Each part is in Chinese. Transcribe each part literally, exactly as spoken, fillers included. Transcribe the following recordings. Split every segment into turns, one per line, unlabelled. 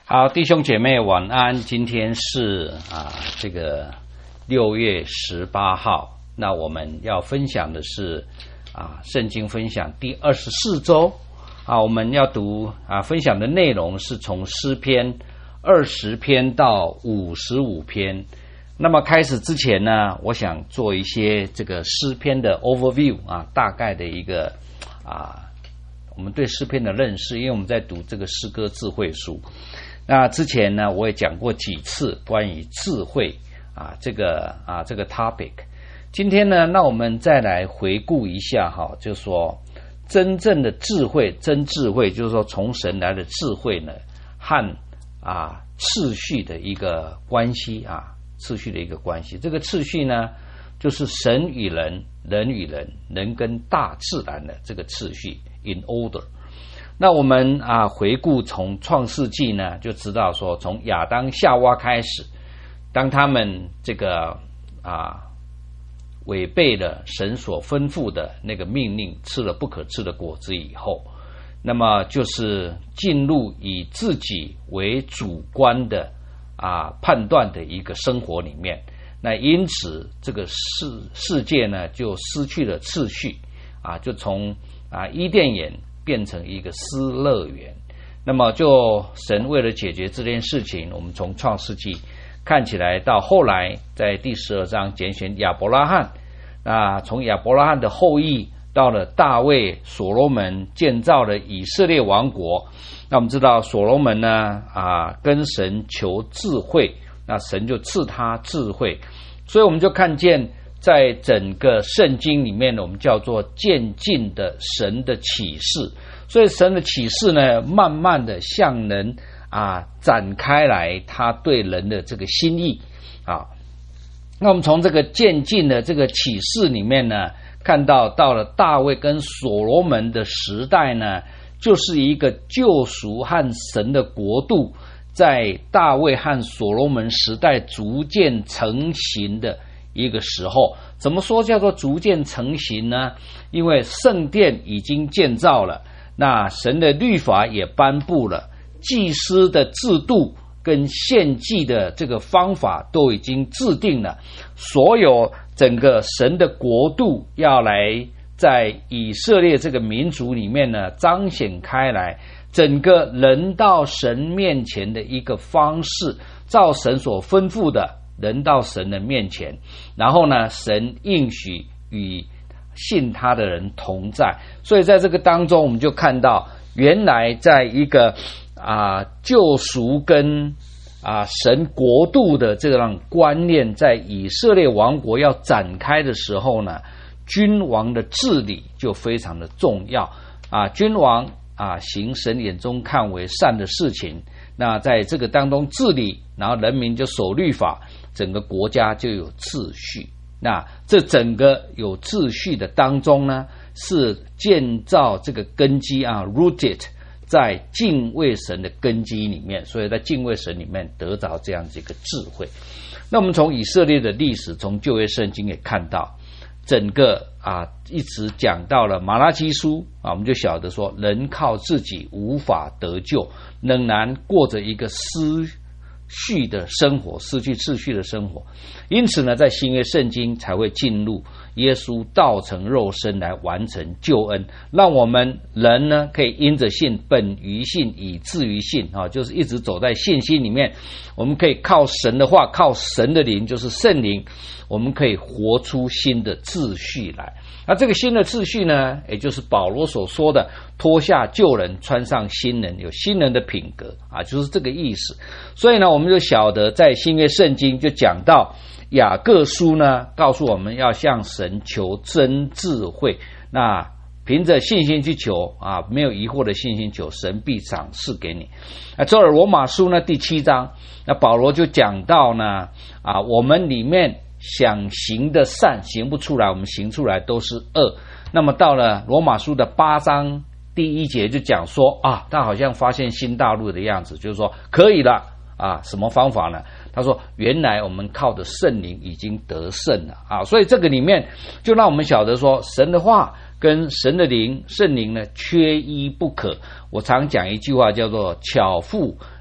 好，弟兄姐妹晚安。今天是啊这个六月十八号，那我们要分享的是啊圣经分享第二十四周啊，我们要读啊分享的内容是从诗篇二十篇到五十五篇。那么开始之前呢，我想做一些这个诗篇的 overview 啊，大概的一个啊我们对诗篇的认识，因为我们在读这个诗歌智慧书。那之前呢，我也讲过几次关于智慧啊这个啊这个 topic。今天呢，那我们再来回顾一下哈，就是说真正的智慧，真智慧就是说从神来的智慧呢，和啊次序的一个关系啊，次序的一个关系。这个次序呢，就是神与人，人与人，人跟大自然的这个次序 in order。那我们啊回顾从创世纪呢，就知道说从亚当夏娃开始，当他们这个啊违背了神所吩咐的那个命令，吃了不可吃的果子以后，那么就是进入以自己为主观的啊判断的一个生活里面。那因此这个世世界呢就失去了次序啊，就从啊伊甸园变成一个失乐园。那么就神为了解决这件事情，我们从创世纪看起来到后来在第十二章拣选亚伯拉罕，那从亚伯拉罕的后裔到了大卫所罗门建造了以色列王国。那我们知道所罗门呢啊跟神求智慧，那神就赐他智慧。所以我们就看见在整个圣经里面呢，我们叫做渐进的神的启示。所以神的启示呢，慢慢的向人啊展开来他对人的这个心意啊。那我们从这个渐进的这个启示里面呢，看到到了大卫跟所罗门的时代呢，就是一个救赎和神的国度在大卫和所罗门时代逐渐成型的一个时候。怎么说叫做逐渐成型呢？因为圣殿已经建造了，那神的律法也颁布了，祭司的制度跟献祭的这个方法都已经制定了，所有整个神的国度要来在以色列这个民族里面呢彰显开来，整个人到神面前的一个方式，照神所吩咐的人到神的面前，然后呢神应许与信他的人同在。所以在这个当中我们就看到原来在一个啊救赎跟啊神国度的这样观念在以色列王国要展开的时候呢，君王的治理就非常的重要啊。君王啊行神眼中看为善的事情，那在这个当中治理，然后人民就守律法，整个国家就有秩序。那这整个有秩序的当中呢，是建造这个根基啊 rooted 在敬畏神的根基里面，所以在敬畏神里面得着这样子一个智慧。那我们从以色列的历史，从旧约圣经也看到整个啊一直讲到了马拉基书啊，我们就晓得说人靠自己无法得救，仍然过着一个失序的生活，失去秩序的生活。因此呢，在新约圣经才会进入耶稣道成肉身来完成救恩，让我们人呢可以因着信，本于信，以至于信啊，就是一直走在信心里面。我们可以靠神的话，靠神的灵，就是圣灵，我们可以活出新的秩序来。那这个新的秩序呢，也就是保罗所说的脱下旧人，穿上新人，有新人的品格啊，就是这个意思。所以呢，我们就晓得在新约圣经就讲到雅各书呢，告诉我们要向神求真智慧，那凭着信心去求啊，没有疑惑的信心求，神必赏赐给你。那这罗马书呢第七章，那保罗就讲到呢啊，我们里面想行的善行不出来，我们行出来都是恶。那么到了罗马书的八章第一节就讲说啊，他好像发现新大陆的样子，就是说可以了啊，什么方法呢？他说原来我们靠的圣灵已经得胜了啊，所以这个里面就让我们晓得说神的话跟神的灵圣灵呢缺一不可。我常讲一句话叫做巧妇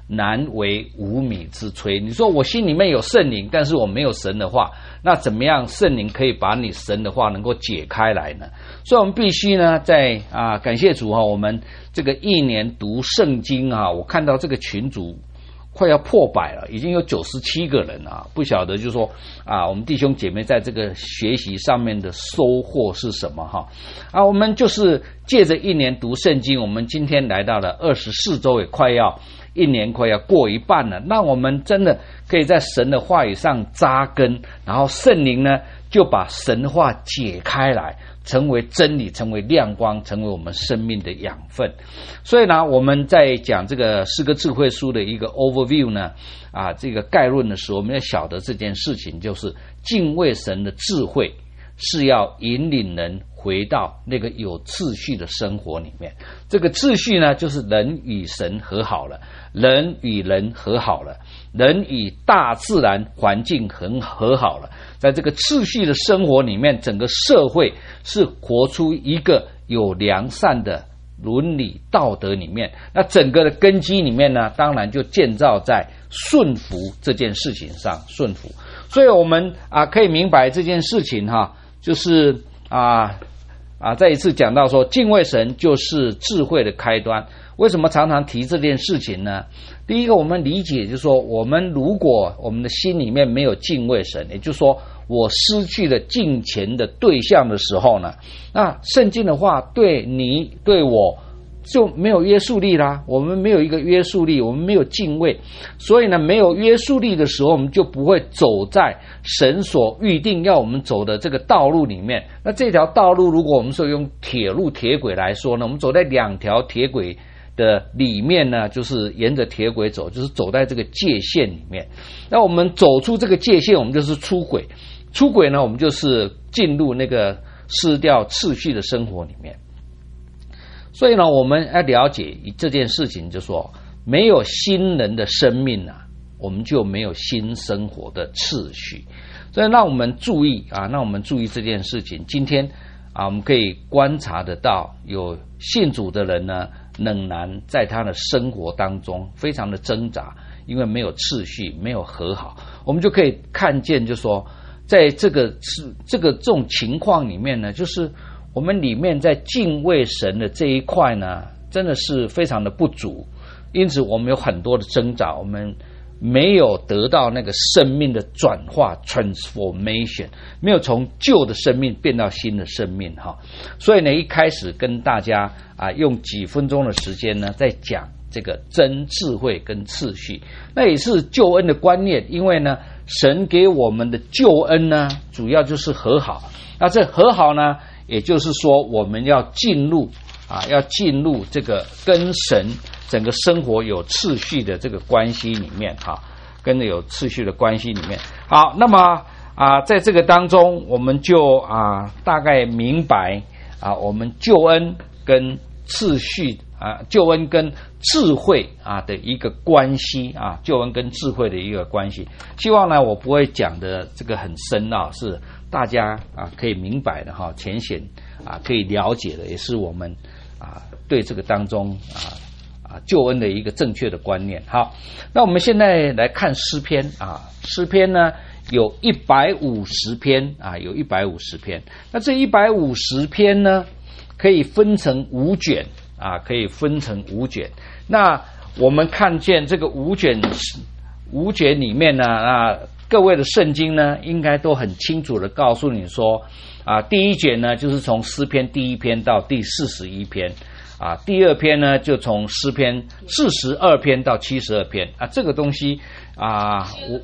难为无米之炊。你说我心里面有圣灵，但是我没有神的话，那怎么样圣灵可以把你神的话能够解开来呢？所以我们必须呢，在啊感谢主哈，我们这个一年读圣经啊，我看到这个群组快要破百了，已经有九十七个人啊，不晓得就是说啊，我们弟兄姐妹在这个学习上面的收获是什么哈？啊，我们就是借着一年读圣经，我们今天来到了二十四周，也快要一年快要过一半了，那我们真的可以在神的话语上扎根，然后圣灵呢就把神话解开来，成为真理，成为亮光，成为我们生命的养分。所以呢，我们在讲这个诗歌智慧书的一个 overview 呢，啊，这个概论的时候，我们要晓得这件事情，就是敬畏神的智慧是要引领人回到那个有秩序的生活里面。这个秩序呢，就是人与神和好了，人与人和好了，人与大自然环境很和好了。在这个秩序的生活里面，整个社会是活出一个有良善的伦理道德里面。那整个的根基里面呢，当然就建造在顺服这件事情上，顺服。所以我们啊可以明白这件事情哈，就是啊啊再一次讲到说，敬畏神就是智慧的开端。为什么常常提这件事情呢？第一个，我们理解就是说，我们如果我们的心里面没有敬畏神，也就是说我失去了敬虔的对象的时候呢，那圣经的话对你对我就没有约束力啦。我们没有一个约束力，我们没有敬畏，所以呢，没有约束力的时候，我们就不会走在神所预定要我们走的这个道路里面。那这条道路，如果我们说用铁路铁轨来说呢，我们走在两条铁轨的里面呢，就是沿着铁轨走，就是走在这个界限里面。那我们走出这个界限，我们就是出轨。出轨呢，我们就是进入那个失掉秩序的生活里面。所以呢，我们要了解这件事情，就说没有新人的生命啊，我们就没有新生活的秩序。所以让我们注意啊，让我们注意这件事情。今天啊，我们可以观察得到，有信主的人呢，仍然在他的生活当中非常的挣扎，因为没有秩序，没有和好。我们就可以看见，就说在这个这个这种情况里面呢，就是我们里面在敬畏神的这一块呢，真的是非常的不足，因此我们有很多的挣扎，我们没有得到那个生命的转化 transformation， 没有从旧的生命变到新的生命哈。所以呢，一开始跟大家啊用几分钟的时间呢，在讲这个真智慧跟次序，那也是救恩的观念。因为呢，神给我们的救恩呢，主要就是和好。那这和好呢，也就是说我们要进入啊，要进入这个跟神整个生活有秩序的这个关系里面哈，跟着有秩序的关系里面。好，那么啊，在这个当中，我们就啊大概明白啊，我们救恩跟秩序啊，救恩跟智慧啊的一个关系啊，救恩跟智慧的一个关系。希望呢，我不会讲的这个很深啊，是大家啊可以明白的哈，浅显啊可以了解的，也是我们啊对这个当中啊啊救恩的一个正确的观念。好，那我们现在来看诗篇啊，诗篇呢有一百五十篇啊，有一百五十篇。那这一百五十篇呢，可以分成五卷啊，可以分成五卷。那我们看见这个五卷五卷里面呢，啊，各位的圣经呢，应该都很清楚的告诉你说，啊，第一卷呢就是从诗篇第一篇到第四十一篇，啊，第二篇呢就从诗篇四十二篇到七十二篇，啊，这个东西啊，我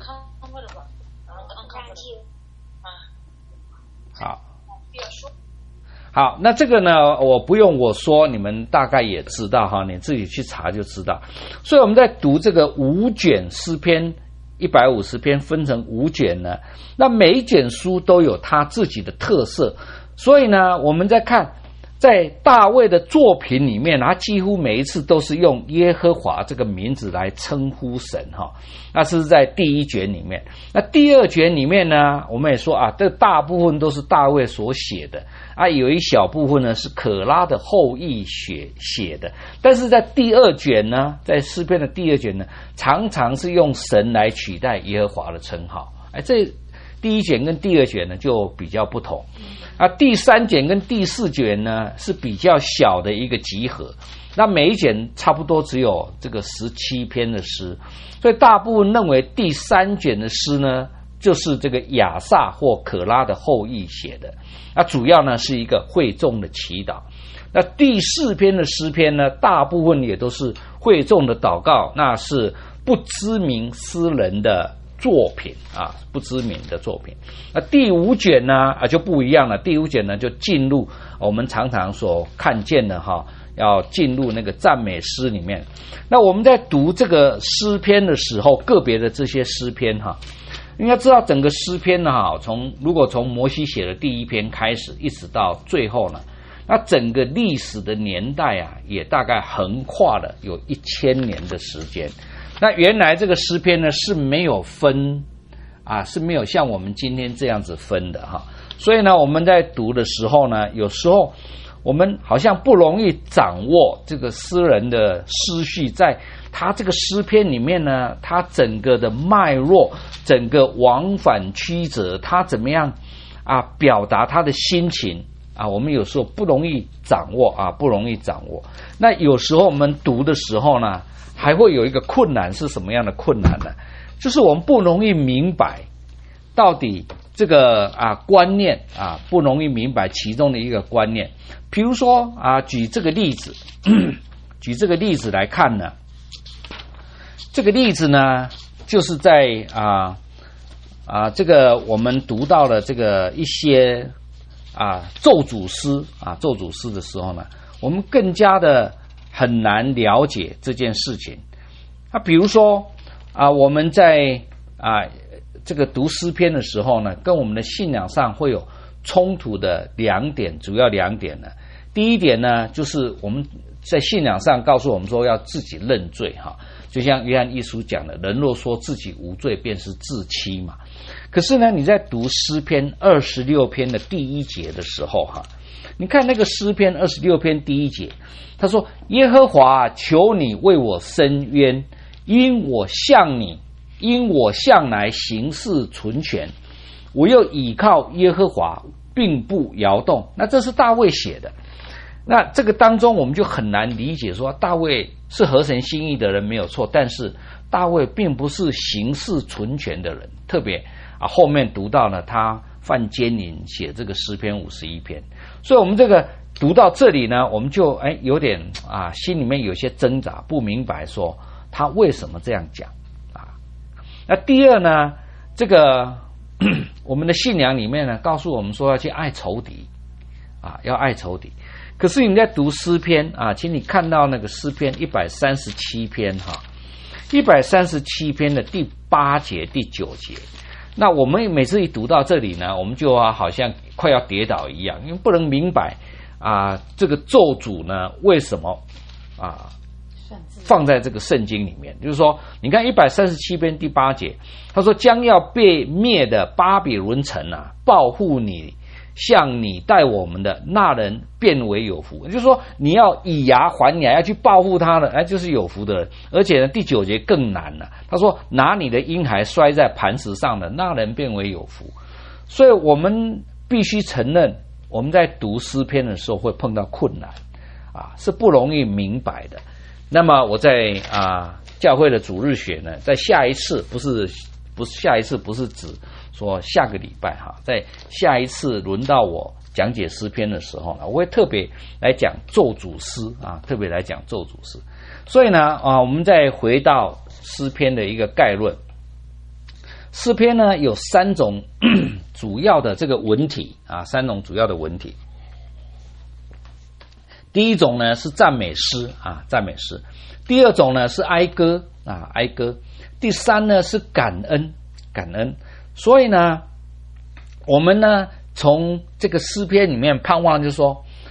好。好，那这个呢，我不用我说，你们大概也知道哈，你自己去查就知道。所以我们在读这个五卷诗篇，一百五十篇分成五卷呢，那每一卷书都有它自己的特色。所以呢，我们在看在大卫的作品里面，他几乎每一次都是用耶和华这个名字来称呼神哈。那是在第一卷里面。那第二卷里面呢，我们也说啊，这大部分都是大卫所写的啊，有一小部分呢是可拉的后裔写写的。但是在第二卷呢，在诗篇的第二卷呢，常常是用神来取代耶和华的称号。哎，这第一卷跟第二卷呢就比较不同。啊，第三卷跟第四卷呢是比较小的一个集合，那每一卷差不多只有这个十七篇的诗，所以大部分认为第三卷的诗呢就是这个亚萨或可拉的后裔写的，那主要呢是一个会众的祈祷。那第四篇的诗篇呢，大部分也都是会众的祷告，那是不知名诗人的作品啊，不知名的作品。那第五卷呢啊就不一样了，第五卷呢就进入我们常常所看见的哈，要进入那个赞美诗里面。那我们在读这个诗篇的时候，个别的这些诗篇哈，应该知道整个诗篇呢哈，从如果从摩西写的第一篇开始，一直到最后呢，那整个历史的年代啊，也大概横跨了有一千年的时间。那原来这个诗篇呢是没有分啊，是没有像我们今天这样子分的哈。所以呢，我们在读的时候呢，有时候我们好像不容易掌握这个诗人的思绪，在他这个诗篇里面呢，他整个的脉络，整个往返曲折，他怎么样啊表达他的心情啊，我们有时候不容易掌握啊，不容易掌握。那有时候我们读的时候呢，还会有一个困难，是什么样的困难呢？就是我们不容易明白到底这个啊观念啊，不容易明白其中的一个观念。比如说啊，举这个例子，举这个例子来看呢，这个例子呢，就是在啊啊这个我们读到了这个一些啊咒诅诗啊咒诅诗的时候呢，我们更加的很难了解这件事情。啊，比如说啊，我们在啊这个读诗篇的时候呢，跟我们的信仰上会有冲突的两点，主要两点呢。第一点呢，就是我们在信仰上告诉我们说要自己认罪哈，就像约翰一书讲的，人若说自己无罪，便是自欺嘛。可是呢，你在读诗篇二十六篇的第一节的时候哈，你看那个诗篇二十六篇第一节，他说：耶和华，求你为我伸冤，因我向你，因我向来行事纯全，我又倚靠耶和华，并不摇动。那这是大卫写的。那这个当中我们就很难理解说，大卫是合神心意的人没有错，但是大卫并不是行事纯全的人。特别啊，后面读到了他犯奸淫，写这个诗篇五十一篇。所以我们这个读到这里呢，我们就哎有点啊心里面有些挣扎，不明白说他为什么这样讲啊。那第二呢，这个我们的信仰里面呢，告诉我们说要去爱仇敌啊，要爱仇敌。可是你在读诗篇啊，请你看到那个诗篇一百三十七篇哈，一百三十七篇的第八节、第九节。那我们每次一读到这里呢，我们就啊好像快要跌倒一样，因为不能明白啊这个咒诅呢为什么啊放在这个圣经里面。就是说，你看一百三十七篇第八节，他说将要被灭的巴比伦城啊，报复你。像你待我们的那人变为有福，也就是说你要以牙还牙，要去报复他的，哎，就是有福的人。而且呢，第九节更难了，他说拿你的婴孩摔在磐石上的那人变为有福。所以我们必须承认，我们在读诗篇的时候会碰到困难啊，是不容易明白的。那么我在啊教会的主日学呢，在下一次不是不是下一次不是指说下个礼拜哈，在下一次轮到我讲解诗篇的时候呢，我会特别来讲咒诅诗啊，特别来讲咒诅诗。所以呢啊，我们再回到诗篇的一个概论。诗篇呢有三种主要的这个文体啊，三种主要的文体。第一种呢是赞美诗啊，赞美诗。第二种呢是哀歌啊，哀歌。第三呢是感恩，感恩。所以呢，我们呢从这个诗篇里面盼望，就是说，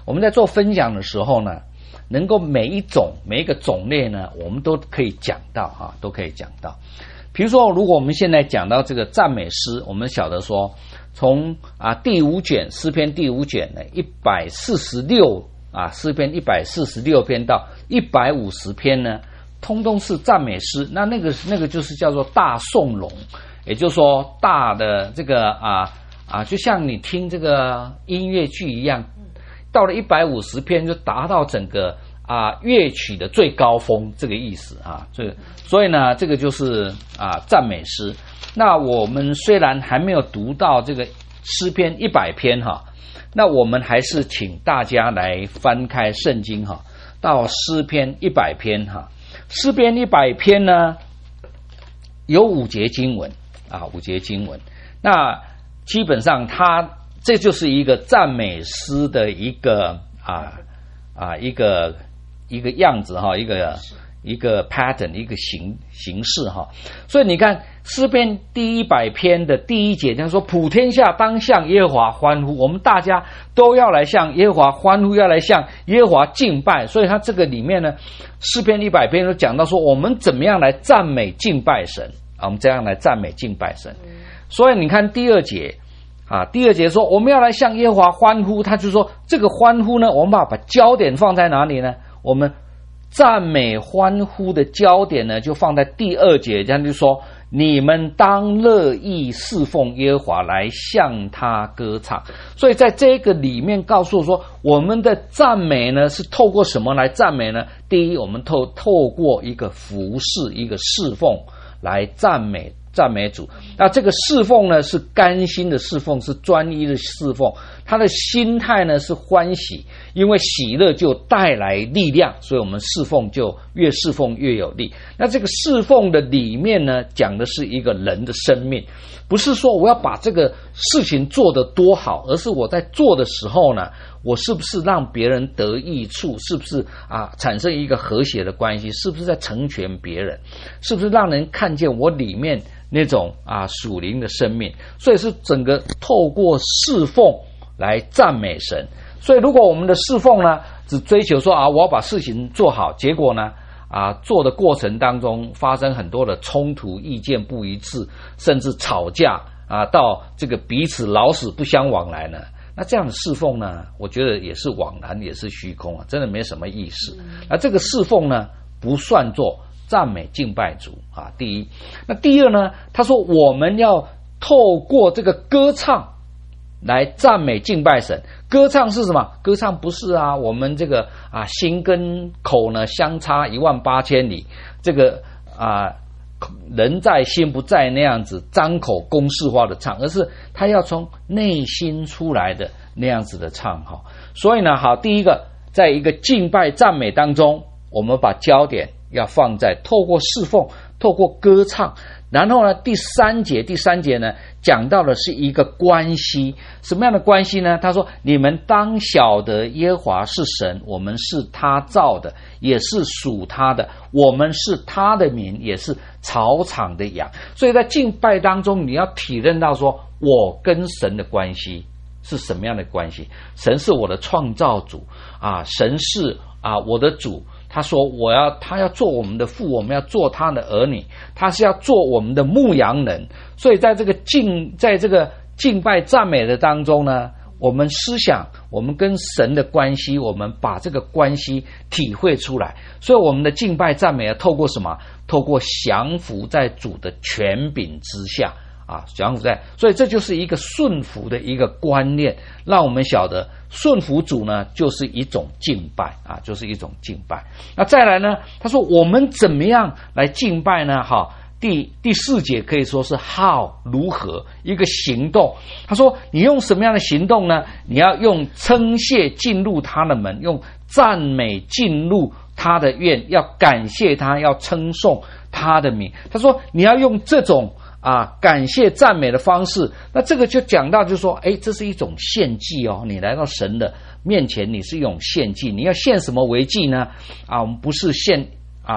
我们在做分享的时候呢，能够每一种每一个种类呢，我们都可以讲到啊，都可以讲到。比如说，如果我们现在讲到这个赞美诗，我们晓得说，从啊第五卷诗篇第五卷呢一百四十六啊诗篇一百四十六篇到一百五十篇呢，通通是赞美诗。那那个那个就是叫做大颂龙，也就是说大的这个啊啊，就像你听这个音乐剧一样，到了一百五十篇就达到整个啊乐曲的最高峰，这个意思啊。这所以呢，这个就是啊赞美诗。那我们虽然还没有读到这个诗篇一百篇哈，那我们还是请大家来翻开圣经哈，到诗篇一百篇哈。诗篇一百篇呢有五节经文啊，五节经文。那基本上它这就是一个赞美诗的一个啊啊一个一个样子哈，一个一个 pattern， 一个形形式哈。所以你看诗篇第一百篇的第一节，他说普天下当向耶和华欢呼，我们大家都要来向耶和华欢呼，要来向耶和华敬拜。所以他这个里面呢，诗篇一百篇都讲到说我们怎么样来赞美敬拜神啊，我们这样来赞美敬拜神。所以你看第二节啊，第二节说我们要来向耶和华欢呼，他就说这个欢呼呢，我们把把焦点放在哪里呢？我们赞美欢呼的焦点呢，就放在第二节，这样就说你们当乐意侍奉耶和华，来向他歌唱。所以在这个里面告诉说，我们的赞美呢是透过什么来赞美呢？第一，我们透透过一个服侍，一个侍奉来赞美赞美主。那这个侍奉呢是甘心的侍奉，是专一的侍奉，他的心态呢是欢喜，因为喜乐就带来力量，所以我们侍奉就越侍奉越有力。那这个侍奉的里面呢，讲的是一个人的生命，不是说我要把这个事情做得多好，而是我在做的时候呢，我是不是让别人得益处，是不是啊产生一个和谐的关系，是不是在成全别人，是不是让人看见我里面那种啊属灵的生命。所以是整个透过侍奉来赞美神。所以如果我们的侍奉呢只追求说啊我要把事情做好，结果呢啊做的过程当中发生很多的冲突，意见不一致，甚至吵架啊，到这个彼此老死不相往来呢，那这样的侍奉呢，我觉得也是枉然，也是虚空啊，真的没什么意思。那这个侍奉呢不算作赞美敬拜主啊，第一。那第二呢，他说我们要透过这个歌唱来赞美敬拜神。歌唱是什么？歌唱不是啊我们这个啊心跟口呢相差一万八千里，这个啊人在心不在那样子张口公式化的唱，而是他要从内心出来的那样子的唱哈。所以呢，好，第一个，在一个敬拜赞美当中，我们把焦点要放在透过侍奉，透过歌唱。然后呢，第三节，第三节呢，讲到的是一个关系，什么样的关系呢？他说：“你们当晓得耶和华是神，我们是他造的，也是属他的，我们是他的民，也是草场的羊。”所以在敬拜当中，你要体认到说，我跟神的关系是什么样的关系？神是我的创造主啊，神是啊我的主。他说我要他要做我们的父，我们要做他的儿女，他是要做我们的牧羊人。所以在这个敬在这个敬拜赞美的当中呢，我们思想我们跟神的关系，我们把这个关系体会出来。所以我们的敬拜赞美要透过什么？透过降服在主的权柄之下啊，降服在，所以这就是一个顺服的一个观念，让我们晓得顺服主呢，就是一种敬拜啊，就是一种敬拜。那再来呢，他说我们怎么样来敬拜呢？哈，第第四节可以说是 how 如何一个行动。他说你用什么样的行动呢？你要用称谢进入他的门，用赞美进入他的院，要感谢他，要称颂他的名。他说你要用这种啊，感谢赞美的方式。那这个就讲到就是说，诶，这是一种献祭哦，你来到神的面前，你是一种献祭。你要献什么为祭呢？啊，我们不是献啊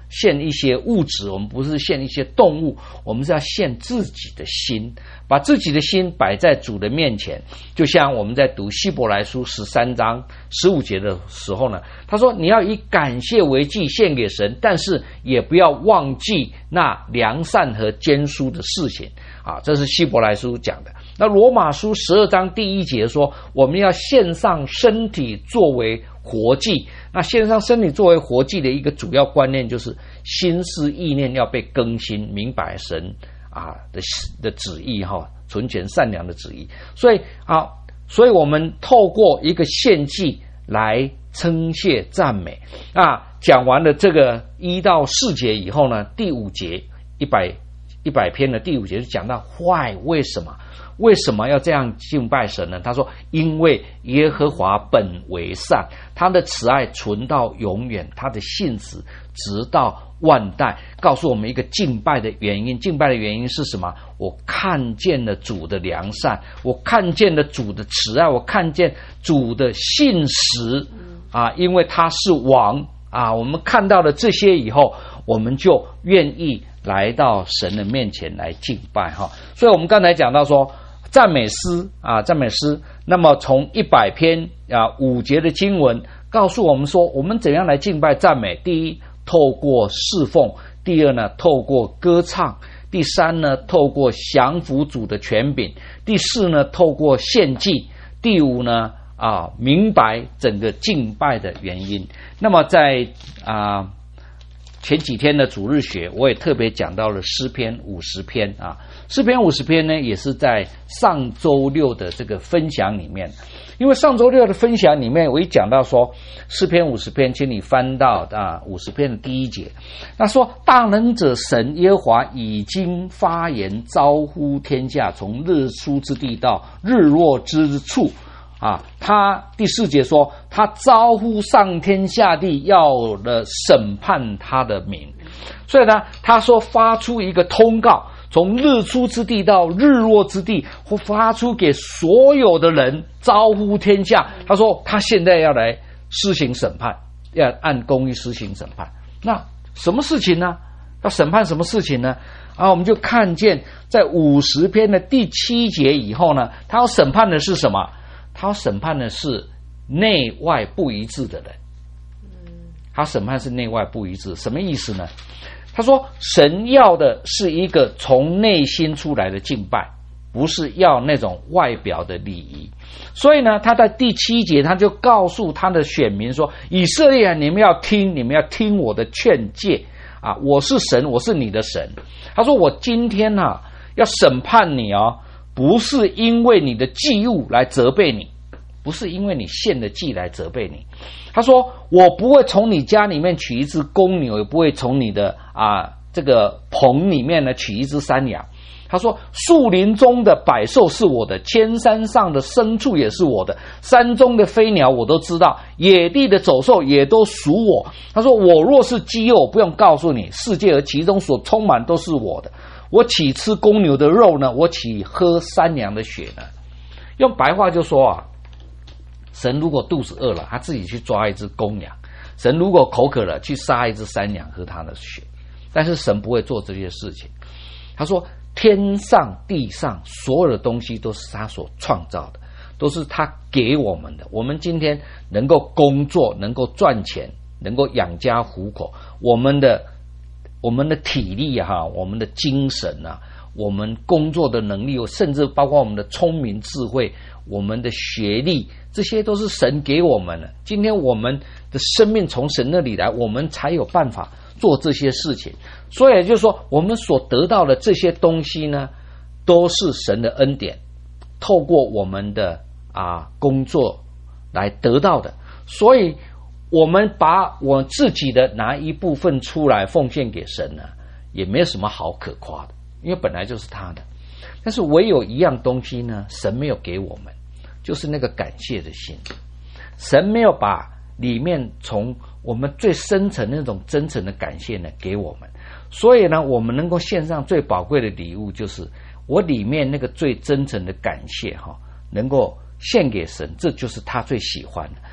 献一些物质，我们不是献一些动物，我们是要献自己的心，把自己的心摆在主的面前。就像我们在读希伯来书十三章十五节的时候呢，他说你要以感谢为祭献给神，但是也不要忘记那良善和坚疏的事情啊，这是希伯来书讲的。那罗马书十二章第一节说，我们要献上身体作为活祭。那献上身体作为活祭的一个主要观念就是心思意念要被更新，明白神啊的的旨意哈，纯全善良的旨意。所以啊，所以我们透过一个献祭来称谢赞美啊。讲完了这个一到四节以后呢，第五节一百一百篇的第五节就讲到 why 为什么为什么要这样敬拜神呢？他说因为耶和华本为善，他的慈爱存到永远，他的信实直到万代。告诉我们一个敬拜的原因，敬拜的原因是什么？我看见了主的良善，我看见了主的慈爱，我看见主的信实啊，因为他是王啊。我们看到了这些以后，我们就愿意来到神的面前来敬拜哈。所以我们刚才讲到说赞美诗啊，赞美诗。那么从一百篇啊五节的经文告诉我们说，我们怎样来敬拜赞美。第一，透过侍奉；第二呢，透过歌唱；第三呢，透过降服主的权柄；第四呢，透过献祭；第五呢，啊，明白整个敬拜的原因。那么在啊前几天的主日学，我也特别讲到了诗篇五十篇啊。诗篇五十篇呢，也是在上周六的这个分享里面。因为上周六的分享里面，我一讲到说诗篇五十篇，请你翻到啊五十篇的第一节，那说大能者神耶和华已经发言，招呼天下，从日出之地到日落之处啊。他第四节说，他招呼上天下地，要了审判他的民。所以呢，他说发出一个通告，从日出之地到日落之地，或发出给所有的人，招呼天下。他说他现在要来施行审判，要按公义施行审判。那什么事情呢？要审判什么事情呢？啊，我们就看见在五十篇的第七节以后呢，他要审判的是什么？他要审判的是内外不一致的人。他审判是内外不一致，什么意思呢？他说神要的是一个从内心出来的敬拜，不是要那种外表的礼仪。所以呢，他在第七节他就告诉他的选民说，以色列啊，你们要听，你们要听我的劝诫啊！我是神，我是你的神。他说我今天啊要审判你哦，不是因为你的祭物来责备你，不是因为你献的祭来责备你。他说我不会从你家里面取一只公牛，也不会从你的啊这个棚里面呢取一只山羊。他说树林中的百兽是我的，千山上的牲畜也是我的，山中的飞鸟我都知道，野地的走兽也都属我。他说我若是饥饿，不用告诉你，世界和其中所充满都是我的。我岂吃公牛的肉呢？我岂喝山羊的血呢？用白话就说啊，神如果肚子饿了，他自己去抓一只公羊；神如果口渴了，去杀一只山羊喝他的血。但是神不会做这些事情。他说天上地上所有的东西都是他所创造的，都是他给我们的。我们今天能够工作，能够赚钱，能够养家糊口，我们的我们的体力啊，我们的精神啊，我们工作的能力，甚至包括我们的聪明智慧，我们的学历，这些都是神给我们的。今天我们的生命从神那里来，我们才有办法做这些事情。所以也就是说，我们所得到的这些东西呢，都是神的恩典，透过我们的啊工作来得到的。所以我们把我自己的拿一部分出来奉献给神呢，也没有什么好可夸的，因为本来就是他的。但是唯有一样东西呢，神没有给我们，就是那个感谢的心。神没有把里面从我们最深层那种真诚的感谢呢给我们。所以呢，我们能够献上最宝贵的礼物，就是我里面那个最真诚的感谢哈，能够献给神，这就是他最喜欢的。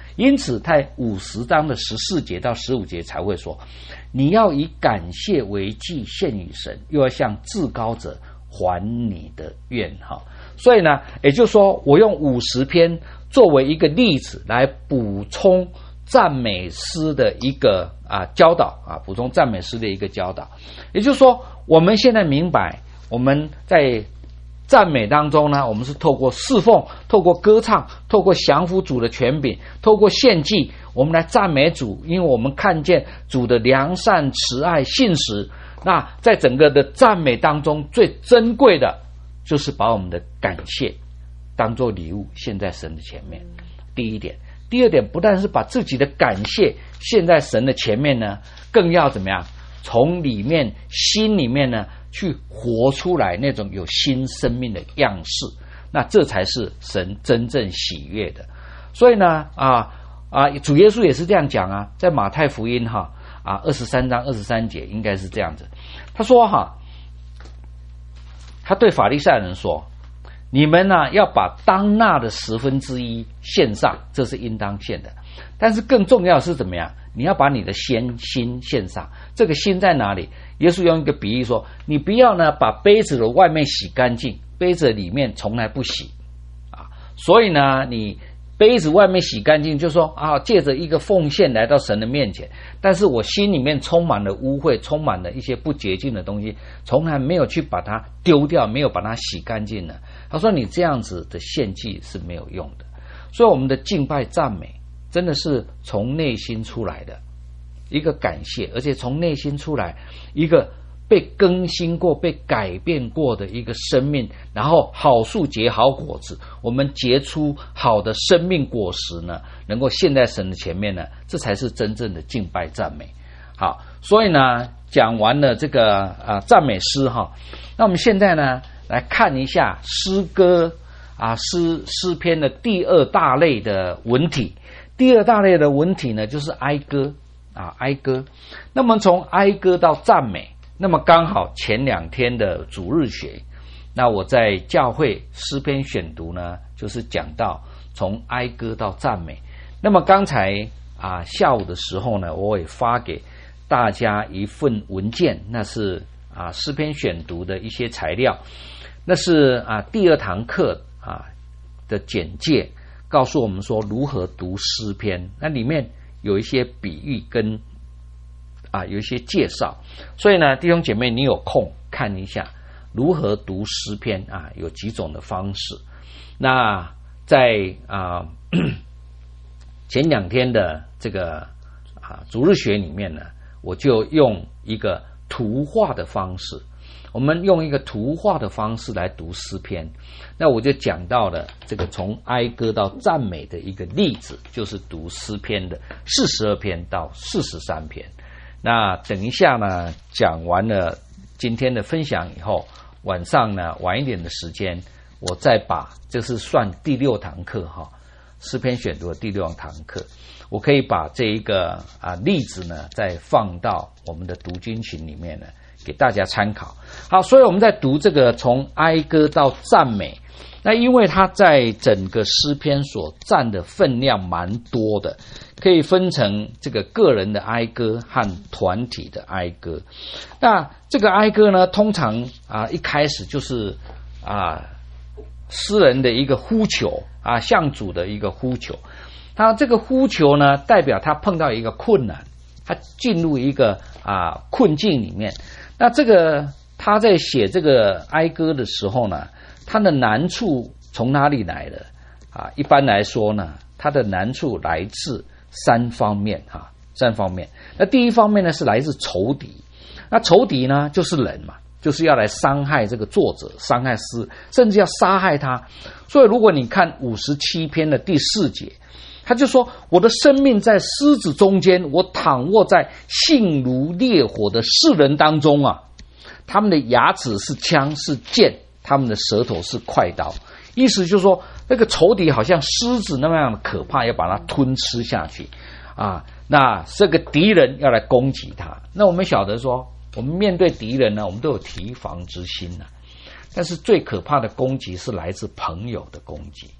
因此在五十章的十四节到十五节才会说，你要以感谢为祭献与神，又要向至高者还你的愿哈。所以呢，也就是说，我用五十篇作为一个例子来补充赞美诗的一个啊教导啊，补充赞美诗的一个教导。也就是说，我们现在明白，我们在赞美当中呢，我们是透过侍奉，透过歌唱，透过降服主的权柄，透过献祭，我们来赞美主，因为我们看见主的良善、慈爱、信实。那在整个的赞美当中，最珍贵的就是把我们的感谢当作礼物献在神的前面。第一点，第二点，不但是把自己的感谢献在神的前面呢，更要怎么样？从里面心里面呢，去活出来那种有新生命的样式。那这才是神真正喜悦的。所以呢，啊啊，主耶稣也是这样讲啊，在马太福音哈啊二十三章二十三节应该是这样子。他说哈，他对法利赛人说，你们呢、啊、要把当纳的十分之一献上，这是应当献的。但是更重要的是怎么样？你要把你的先心献上。这个心在哪里？耶稣用一个比喻说，你不要呢把杯子的外面洗干净，杯子里面从来不洗啊。所以呢，你杯子外面洗干净，就说啊，借着一个奉献来到神的面前，但是我心里面充满了污秽，充满了一些不洁净的东西，从来没有去把它丢掉，没有把它洗干净了。他说你这样子的献祭是没有用的。所以我们的敬拜赞美真的是从内心出来的一个感谢，而且从内心出来一个被更新过、被改变过的一个生命，然后好树结好果子，我们结出好的生命果实呢，能够献在神的前面呢，这才是真正的敬拜赞美。好，所以呢，讲完了这个啊赞美诗哈，那我们现在呢来看一下诗歌啊诗诗篇的第二大类的文体。第二大类的文体呢，就是哀歌啊，哀歌。那么从哀歌到赞美，那么刚好前两天的主日学，那我在教会诗篇选读呢，就是讲到从哀歌到赞美。那么刚才啊下午的时候呢，我也发给大家一份文件，那是啊诗篇选读的一些材料，那是啊第二堂课啊的简介。告诉我们说如何读诗篇，那里面有一些比喻跟啊有一些介绍，所以呢，弟兄姐妹，你有空看一下如何读诗篇啊，有几种的方式。那在啊前两天的这个啊主日学里面呢，我就用一个图画的方式。我们用一个图画的方式来读诗篇，那我就讲到了这个从哀歌到赞美的一个例子，就是读诗篇的四十二篇到四十三篇。那等一下呢，讲完了今天的分享以后，晚上呢晚一点的时间，我再把这是算第六堂课哈，诗篇选读的第六堂课，我可以把这一个啊例子呢再放到我们的读经群里面呢，给大家参考。好，所以我们在读这个从哀歌到赞美，那因为它在整个诗篇所占的分量蛮多的，可以分成这个个人的哀歌和团体的哀歌。那这个哀歌呢，通常啊一开始就是啊诗人的一个呼求啊，向主的一个呼求。他这个呼求呢，代表他碰到一个困难，他进入一个啊困境里面。那这个他在写这个哀歌的时候呢，他的难处从哪里来的啊？一般来说呢，他的难处来自三方面啊，三方面。那第一方面呢，是来自仇敌。那仇敌呢，就是人嘛，就是要来伤害这个作者，伤害诗，甚至要杀害他。所以如果你看五十七篇的第四节，他就说，我的生命在狮子中间，我躺卧在性如烈火的世人当中啊，他们的牙齿是枪是剑，他们的舌头是快刀。意思就是说，那个仇敌好像狮子那么样的可怕，要把它吞吃下去啊。那这个敌人要来攻击他，那我们晓得说，我们面对敌人呢，我们都有提防之心啊。但是最可怕的攻击是来自朋友的攻击。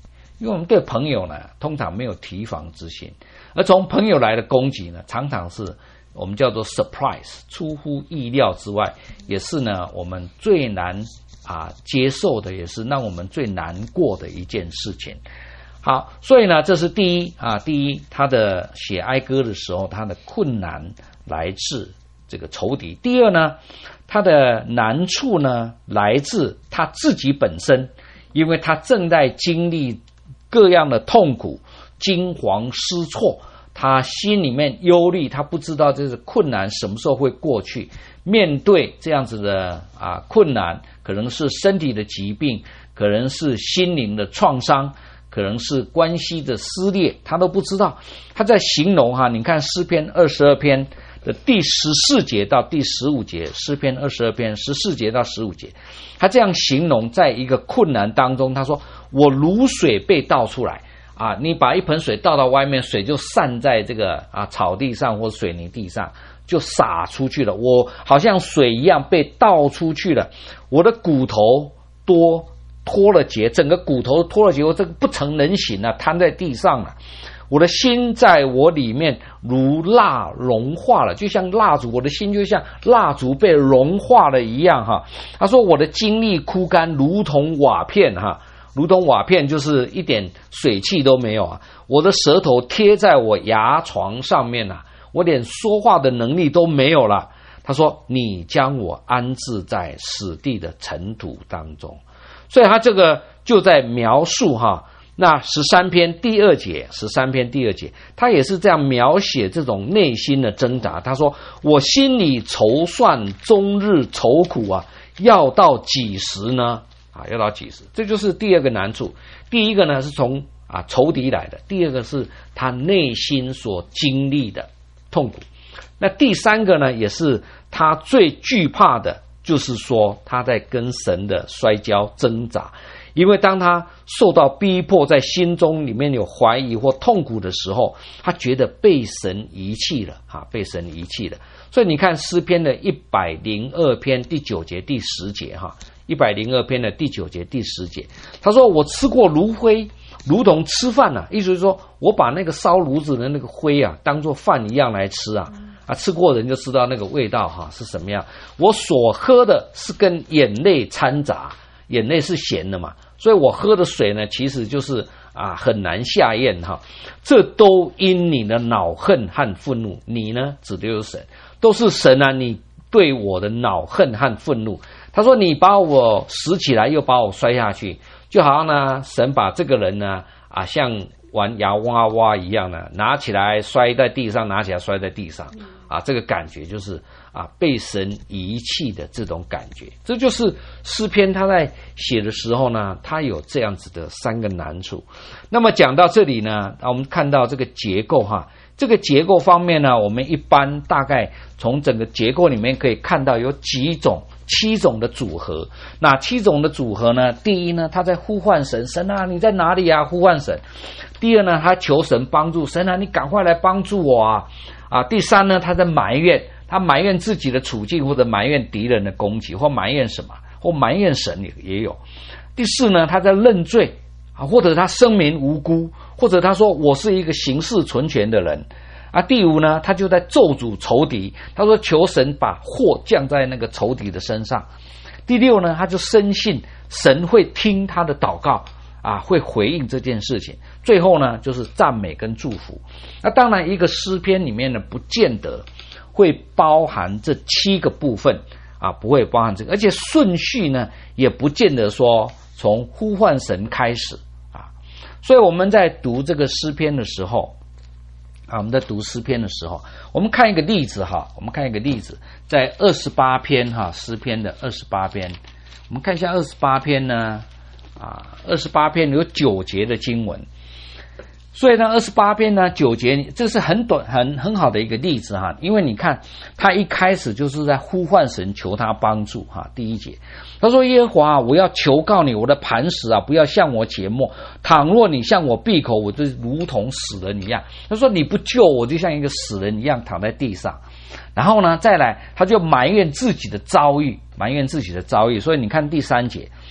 因为我们对朋友呢，通常没有提防之心，而从朋友来的攻击呢，常常是我们叫做 surprise， 出乎意料之外，也是呢我们最难啊接受的，也是让我们最难过的一件事情。好，所以呢，这是第一啊，第一，他的写哀歌的时候，他的困难来自这个仇敌。第二呢，他的难处呢来自他自己本身，因为他正在经历各样的痛苦、惊惶失措，他心里面忧虑，他不知道这是困难什么时候会过去。面对这样子的啊困难，可能是身体的疾病，可能是心灵的创伤，可能是关系的撕裂，他都不知道。他在形容哈，你看诗篇二十二篇的第十四节到第十五节，诗篇二十二篇十四节到十五节，他这样形容，在一个困难当中，他说：“我如水被倒出来啊，你把一盆水倒到外面，水就散在这个啊草地上或水泥地上，就洒出去了。我好像水一样被倒出去了，我的骨头多。”脱了节，整个骨头脱了节，我这个不成人形了，瘫在地上了。我的心在我里面如蜡融化了，就像蜡烛，我的心就像蜡烛被融化了一样哈。他说我的精力枯干，如同瓦片哈，如同瓦片就是一点水汽都没有啊。我的舌头贴在我牙床上面啊，我连说话的能力都没有了。他说你将我安置在死地的尘土当中。所以他这个就在描述哈，那十三篇第二节，十三篇第二节，他也是这样描写这种内心的挣扎。他说：“我心里筹算，终日愁苦啊，要到几时呢？啊，要到几时？”这就是第二个难处。第一个呢是从啊仇敌来的，第二个是他内心所经历的痛苦。那第三个呢，也是他最惧怕的。就是说他在跟神的摔跤挣扎，因为当他受到逼迫，在心中里面有怀疑或痛苦的时候，他觉得被神遗弃了啊，被神遗弃了。所以你看诗篇的一百零二篇第九节第十节哈，一百零二篇的第九节第十节，他说我吃过炉灰，如同吃饭啊，意思是说我把那个烧炉子的那个灰啊，当作饭一样来吃啊。啊，吃过人就知道那个味道哈是什么样。我所喝的是跟眼泪掺杂，眼泪是咸的嘛，所以我喝的水呢，其实就是啊很难下咽哈。这都因你的恼恨和愤怒，你呢指的就是神，都是神啊，你对我的恼恨和愤怒。他说你把我拾起来，又把我摔下去，就好像呢神把这个人呢啊像玩洋娃娃一样呢，拿起来摔在地上，拿起来摔在地上，啊，这个感觉就是啊被神遗弃的这种感觉。这就是诗篇他在写的时候呢，他有这样子的三个难处。那么讲到这里呢，我们看到这个结构哈，这个结构方面呢，我们一般大概从整个结构里面可以看到有几种。七种的组合，那七种的组合呢？第一呢，他在呼唤神，神啊，你在哪里啊？呼唤神。第二呢，他求神帮助，神啊，你赶快来帮助我啊！啊，第三呢，他在埋怨，他埋怨自己的处境，或者埋怨敌人的攻击，或埋怨什么，或埋怨神也也有。第四呢，他在认罪啊，或者他声明无辜，或者他说我是一个行事纯全的人。啊，第五呢，他就在咒诅仇敌，他说求神把祸降在那个仇敌的身上。第六呢，他就深信神会听他的祷告啊，会回应这件事情。最后呢，就是赞美跟祝福。那当然，一个诗篇里面呢，不见得会包含这七个部分啊，不会包含这个，而且顺序呢，也不见得说从呼唤神开始啊。所以我们在读这个诗篇的时候。啊，我们在读诗篇的时候，我们看一个例子哈，我们看一个例子，在二十八篇哈，诗篇的二十八篇，我们看一下二十八篇呢，啊，二十八篇有九节的经文，所以呢，二十八篇呢九节，这是很短很很好的一个例子哈，因为你看他一开始就是在呼唤神，求他帮助哈，第一节。他说耶和华，我要求告你，我的磐石啊，不要向我缄默。倘若你向我闭口，我就如同死人一样。他说你不救我，就像一个死人一样躺在地上。然后呢，再来他就埋怨自己的遭遇，埋怨自己的遭遇。所以你看第三节，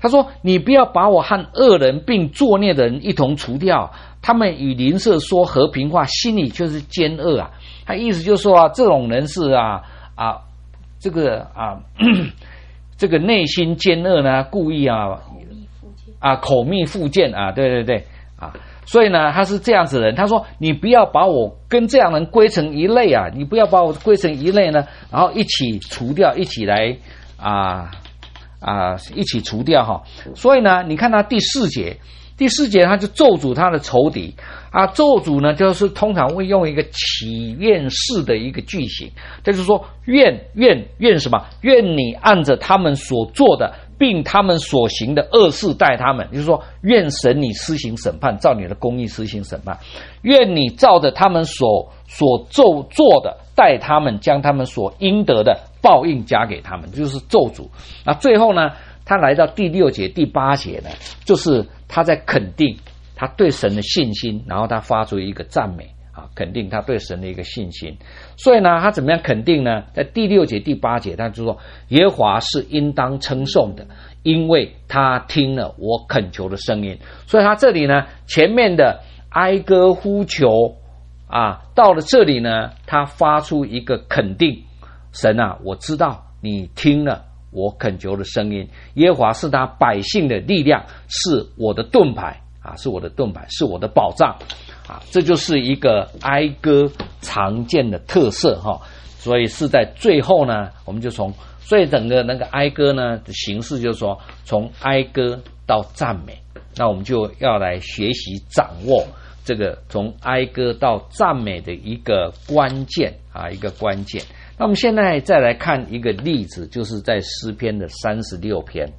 他说：“你不要把我和恶人并作孽的人一同除掉，他们与邻舍说和平话，心里却是奸恶啊。”他意思就是说啊，这种人是啊啊，这个啊，这个内心奸恶呢，故意啊啊口蜜腹剑啊，对对对啊。所以呢，他是这样子的人。他说：“你不要把我跟这样的人归成一类啊！你不要把我归成一类呢，然后一起除掉，一起来啊啊，一起除掉哈。”所以呢，你看他第四节，第四节他就咒诅他的仇敌啊。咒诅呢，就是通常会用一个祈愿式的一个句型，就是说愿愿愿什么？愿你按着他们所做的，并他们所行的恶事待他们，就是说，愿神你施行审判，照你的公义施行审判；愿你照着他们所所咒做的待他们，将他们所应得的报应加给他们，就是咒诅。那最后呢，他来到第六节、第八节呢，就是他在肯定他对神的信心，然后他发出一个赞美啊，肯定他对神的一个信心。所以呢，他怎么样肯定呢？在第六节、第八节，他就说：“耶和华是应当称颂的，因为他听了我恳求的声音。”所以他这里呢，前面的哀歌呼求啊，到了这里呢，他发出一个肯定：神啊，我知道你听了我恳求的声音。耶和华是他百姓的力量，是我的盾牌啊，是我的盾牌，是我的保障。啊，这就是一个哀歌常见的特色哈，所以是在最后呢，我们就从所以整个那个哀歌呢的形式就是说，从哀歌到赞美，那我们就要来学习掌握这个从哀歌到赞美的一个关键啊，一个关键。那我们现在再来看一个例子，就是在诗篇的三十六篇。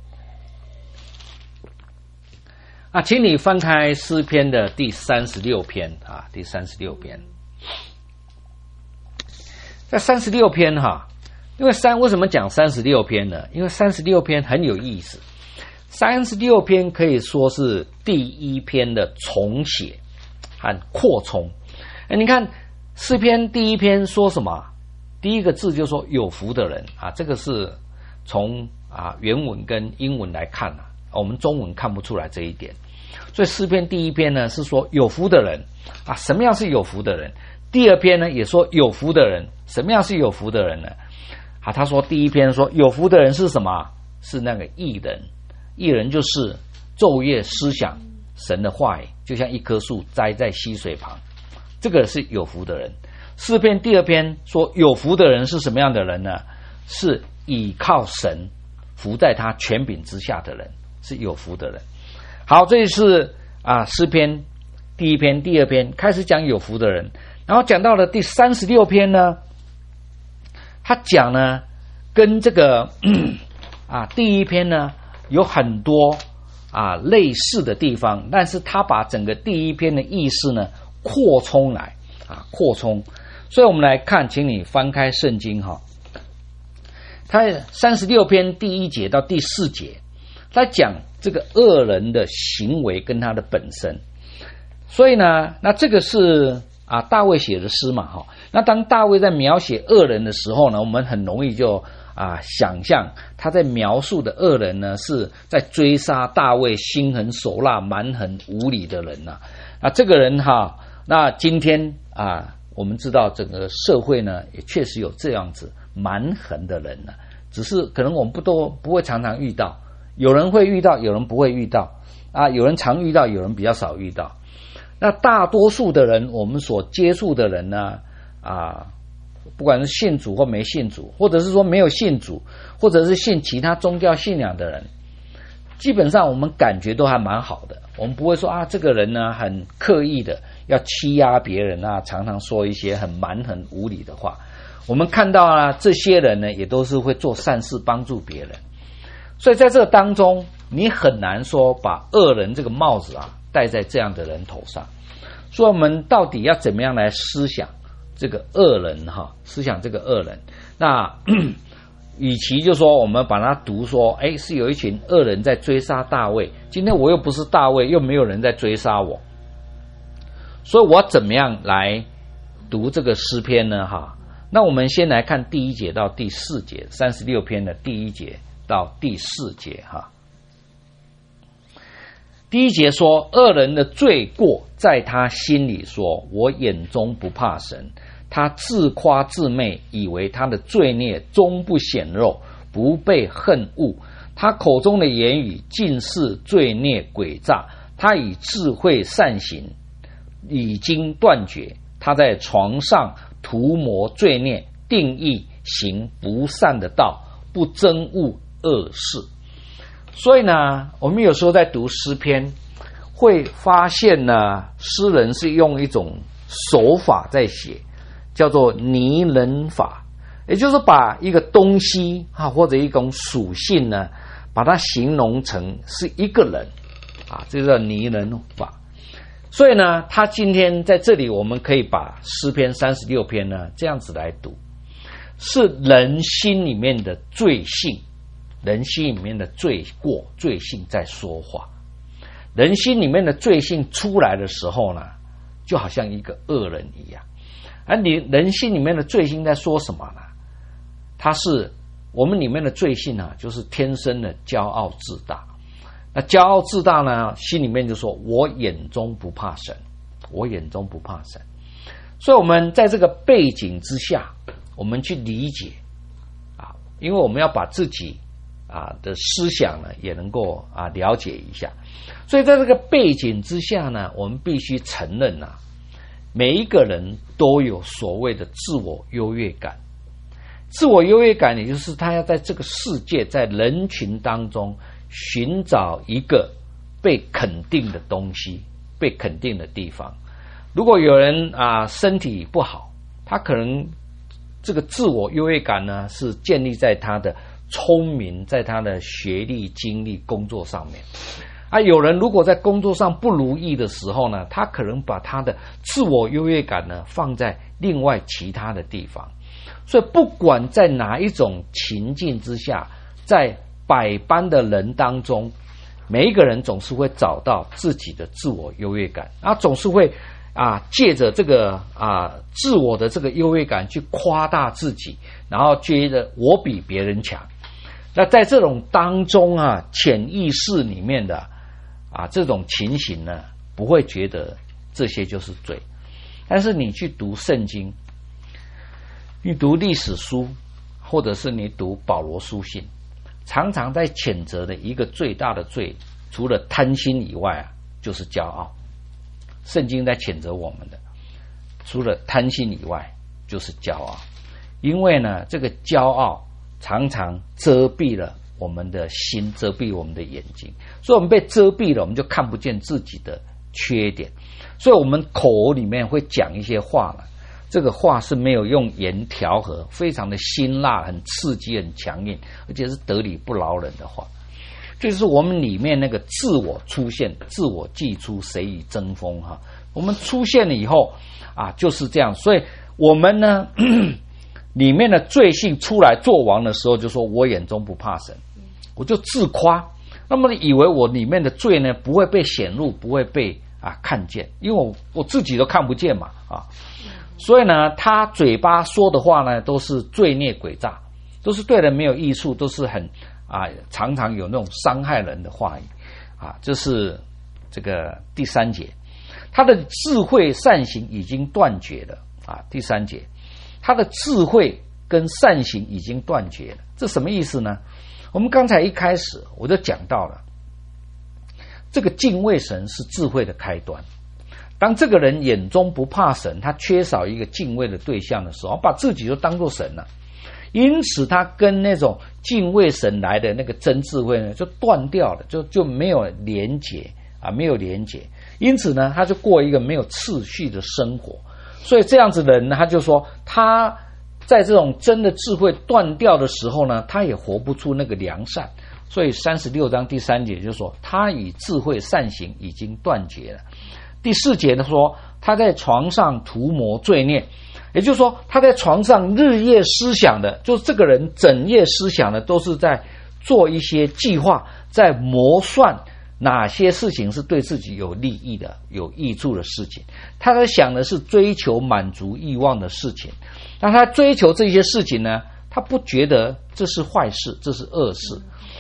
啊，请你翻开诗篇的第三十六篇啊，第三十六篇。在三十六篇哈，因为三为什么讲三十六篇呢？因为三十六篇很有意思。三十六篇可以说是第一篇的重写和扩充。哎，你看诗篇第一篇说什么？第一个字就说有福的人啊，这个是从啊原文跟英文来看啊。我们中文看不出来这一点，所以诗篇第一篇呢是说有福的人啊，什么样是有福的人？第二篇呢也说有福的人，什么样是有福的人呢？啊，他说第一篇说有福的人是什么？是那个义人，义人就是昼夜思想神的话语，就像一棵树栽在溪水旁，这个是有福的人。诗篇第二篇说有福的人是什么样的人呢？是倚靠神，伏在他权柄之下的人。是有福的人。好，这是啊诗篇第一篇、第二篇开始讲有福的人，然后讲到了第三十六篇呢，他讲呢跟这个啊第一篇呢有很多啊类似的地方，但是他把整个第一篇的意思呢扩充来啊扩充。所以我们来看，请你翻开圣经哈，他三十六篇第一节到第四节。他讲这个恶人的行为跟他的本身，所以呢，那这个是啊大卫写的诗嘛，哈。那当大卫在描写恶人的时候呢，我们很容易就啊想象他在描述的恶人呢是在追杀大卫心狠手辣、蛮横无理的人呐、啊。那这个人哈，那今天啊，我们知道整个社会呢也确实有这样子蛮横的人呢、啊，只是可能我们不都不会常常遇到。有人会遇到，有人不会遇到啊，有人常遇到，有人比较少遇到。那大多数的人，我们所接触的人呢，啊，不管是信主或没信主，或者是说没有信主，或者是信其他宗教信仰的人，基本上我们感觉都还蛮好的。我们不会说啊，这个人呢很刻意的要欺压别人啊，常常说一些很蛮横无理的话。我们看到啊，这些人呢，也都是会做善事，帮助别人。所以在这个当中，你很难说把恶人这个帽子啊戴在这样的人头上。所以我们到底要怎么样来思想这个恶人哈？思想这个恶人，那与其就说我们把它读说，哎，是有一群恶人在追杀大卫，今天我又不是大卫，又没有人在追杀我，所以我怎么样来读这个诗篇呢？哈，那我们先来看第一节到第四节，三十六篇的第一节到第四节哈。 第一节说，恶人的罪过在他心里说，我眼中不怕神。他自夸自媚，以为他的罪孽终不显露，不被恨恶。他口中的言语尽是罪孽诡诈，他以智慧善行已经断绝。他在床上涂抹罪孽，定义行不善的道，不憎恶恶事。所以呢，我们有时候在读诗篇会发现呢，诗人是用一种手法在写，叫做拟人法，也就是把一个东西啊或者一种属性呢，把它形容成是一个人啊，这叫拟人法。所以呢，他今天在这里，我们可以把诗篇三十六篇呢这样子来读，是人心里面的罪性，人心里面的罪过、罪性在说话。人心里面的罪性出来的时候呢，就好像一个恶人一样。而你人心里面的罪性在说什么呢？它是我们里面的罪性啊，就是天生的骄傲自大。那骄傲自大呢，心里面就说我眼中不怕神，我眼中不怕神。所以我们在这个背景之下，我们去理解啊，因为我们要把自己啊的思想呢也能够啊了解一下。所以在这个背景之下呢，我们必须承认啊，每一个人都有所谓的自我优越感。自我优越感也就是他要在这个世界，在人群当中寻找一个被肯定的东西，被肯定的地方。如果有人啊身体不好，他可能这个自我优越感呢是建立在他的聪明，在他的学历、经历、工作上面。啊，有人如果在工作上不如意的时候呢，他可能把他的自我优越感呢放在另外其他的地方。所以不管在哪一种情境之下，在百般的人当中，每一个人总是会找到自己的自我优越感，啊，总是会啊借着这个啊自我的这个优越感去夸大自己，然后觉得我比别人强。那在这种当中啊，潜意识里面的啊这种情形呢，不会觉得这些就是罪。但是你去读圣经，你读历史书，或者是你读保罗书信，常常在谴责的一个最大的罪，除了贪心以外啊，就是骄傲。圣经在谴责我们的，除了贪心以外，就是骄傲。因为呢，这个骄傲常常遮蔽了我们的心，遮蔽我们的眼睛，所以我们被遮蔽了，我们就看不见自己的缺点。所以我们口里面会讲一些话呢，这个话是没有用盐调和，非常的辛辣，很刺激，很强硬，而且是得理不饶人的话。这就是我们里面那个自我出现，自我既出，谁与争锋哈？我们出现了以后啊，就是这样。所以我们呢，里面的罪性出来做王的时候，就说我眼中不怕神，我就自夸。那么以为我里面的罪呢不会被显露，不会被啊看见，因为我我自己都看不见嘛啊。所以呢，他嘴巴说的话呢，都是罪孽诡诈，都是对人没有益处，都是很啊，常常有那种伤害人的话语啊。这是这个第三节，他的智慧善行已经断绝了啊。第三节，他的智慧跟善行已经断绝了，这什么意思呢？我们刚才一开始我就讲到了，这个敬畏神是智慧的开端。当这个人眼中不怕神，他缺少一个敬畏的对象的时候，把自己就当作神了，因此他跟那种敬畏神来的那个真智慧呢就断掉了，就就没有连结啊，没有连结。因此呢，他就过一个没有次序的生活。所以这样子的人呢，他就说他在这种真的智慧断掉的时候呢，他也活不出那个良善。所以三十六章第三节就说，他与智慧善行已经断绝了。第四节呢说，他在床上涂抹罪孽，也就是说他在床上日夜思想的，就是这个人整夜思想的都是在做一些计划，在谋算哪些事情是对自己有利益的、有益处的事情。他在想的是追求满足欲望的事情。那他追求这些事情呢，他不觉得这是坏事，这是恶事。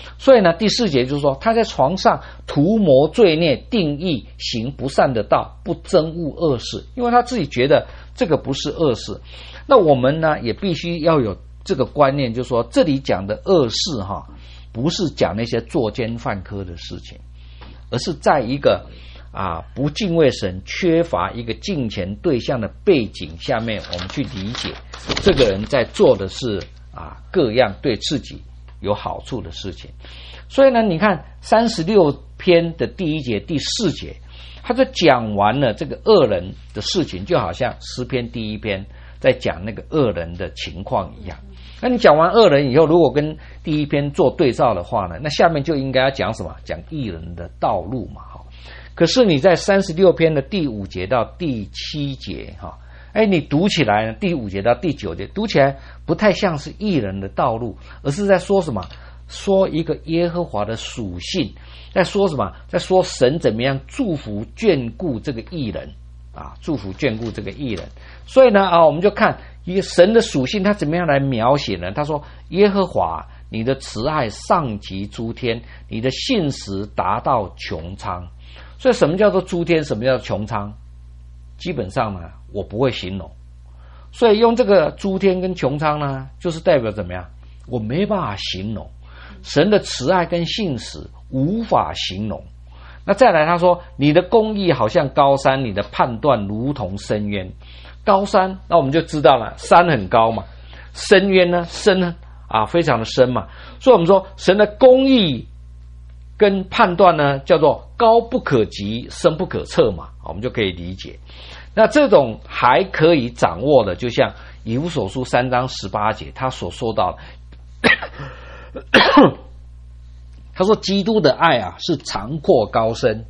所以呢，第四节就是说，他在床上图谋罪孽，定义行不善的道，不憎恶恶事，因为他自己觉得这个不是恶事。那我们呢，也必须要有这个观念，就是说，这里讲的恶事哈，不是讲那些作奸犯科的事情，而是在一个啊不敬畏神、缺乏一个敬虔对象的背景下面，我们去理解这个人在做的是啊各样对自己有好处的事情。所以呢，你看三十六篇的第一节、第四节，他就讲完了这个恶人的事情，就好像诗篇第一篇在讲那个恶人的情况一样。那你讲完恶人以后，如果跟第一篇做对照的话呢，那下面就应该要讲什么？讲义人的道路嘛。可是你在三十六篇的第五节到第七节哈，哎，你读起来呢，第五节到第九节读起来不太像是义人的道路，而是在说什么？说一个耶和华的属性，在说什么？在说神怎么样祝福眷顾这个义人啊，祝福眷顾这个义人。所以呢啊，我们就看一个神的属性，他怎么样来描写呢？他说：耶和华，你的慈爱上及诸天，你的信实达到穹苍。所以什么叫做诸天，什么叫做穹苍？基本上呢，我不会形容。所以用这个诸天跟穹苍呢，就是代表怎么样？我没办法形容神的慈爱跟信实，无法形容。那再来他说，你的公义好像高山，你的判断如同深渊。高山，那我们就知道了，山很高嘛，深渊呢，深啊，非常的深嘛。所以我们说神的公义跟判断呢，叫做高不可及，深不可测嘛，我们就可以理解。那这种还可以掌握的，就像以弗所书三章十八节他所说到的他说基督的爱啊是长阔高深。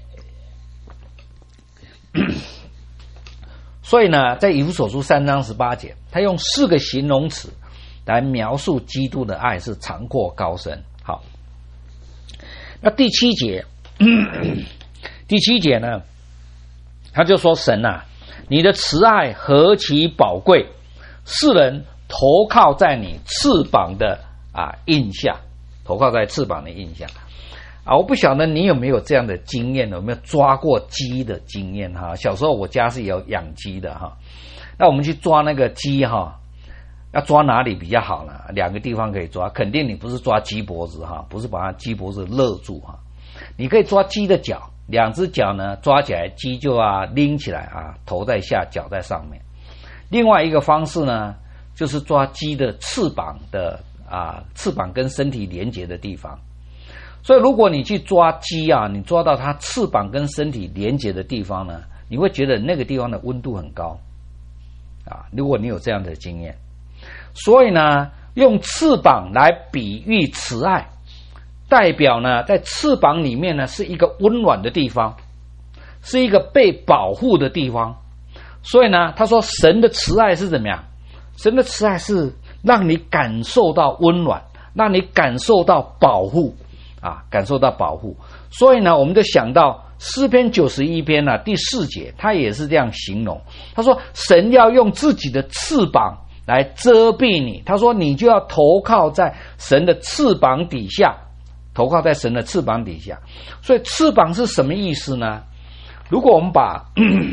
所以呢，在以弗所书三章十八节，他用四个形容词来描述基督的爱是长阔高深。好，那第七节第七节呢，他就说神啊，你的慈爱何其宝贵，世人投靠在你翅膀的啊印下，投靠在翅膀的印下啊。我不晓得你有没有这样的经验，有没有抓过鸡的经验哈？小时候我家是有养鸡的哈，那我们去抓那个鸡哈，要抓哪里比较好呢？两个地方可以抓，肯定你不是抓鸡脖子哈，不是把它鸡脖子勒住哈，你可以抓鸡的脚，两只脚呢抓起来，鸡就啊拎起来啊，头在下，脚在上面。另外一个方式呢，就是抓鸡的翅膀的啊，翅膀跟身体连接的地方。所以如果你去抓鸡啊，你抓到它翅膀跟身体连接的地方呢，你会觉得那个地方的温度很高啊。如果你有这样的经验，所以呢，用翅膀来比喻慈爱，代表呢，在翅膀里面呢是一个温暖的地方，是一个被保护的地方。所以呢，他说神的慈爱是怎么样？神的慈爱是让你感受到温暖，让你感受到保护啊，感受到保护。所以呢，我们就想到诗篇九十一篇啊第四节，他也是这样形容。他说神要用自己的翅膀来遮蔽你，他说你就要投靠在神的翅膀底下，投靠在神的翅膀底下。所以翅膀是什么意思呢？如果我们把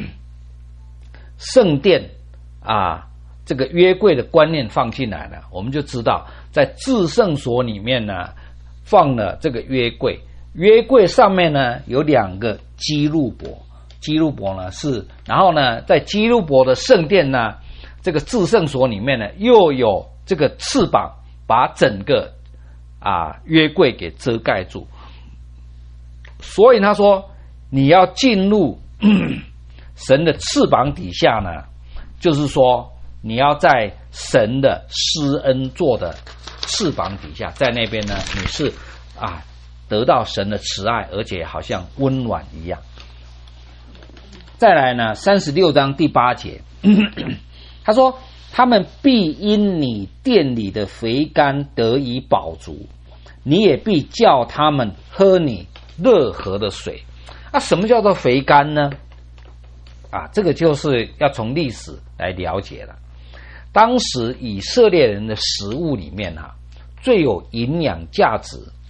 圣殿啊这个约柜的观念放进来了，我们就知道在至圣所里面呢放了这个约柜，约柜上面呢有两个基路伯，基路伯呢是，然后呢在基路伯的圣殿呢这个至圣所里面呢又有这个翅膀把整个啊约柜给遮盖住。所以他说你要进入神的翅膀底下呢，就是说你要在神的施恩座的翅膀底下，在那边呢你是啊得到神的慈爱，而且好像温暖一样。再来呢三十六章第八节他说他们必因你殿里的肥甘得以饱足，你也必叫他们喝你热河的水。那、啊、什么叫做肥甘呢？啊，这个就是要从历史来了解了。当时以色列人的食物里面啊，最有营养价值、